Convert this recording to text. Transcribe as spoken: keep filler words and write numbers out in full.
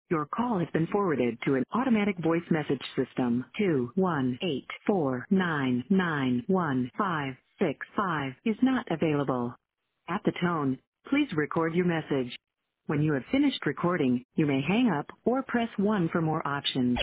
Your call has been forwarded to an automatic voice message system. two one eight four nine nine one five six five is not available. At the tone, please record your message. When you have finished recording, you may hang up or press one for more options.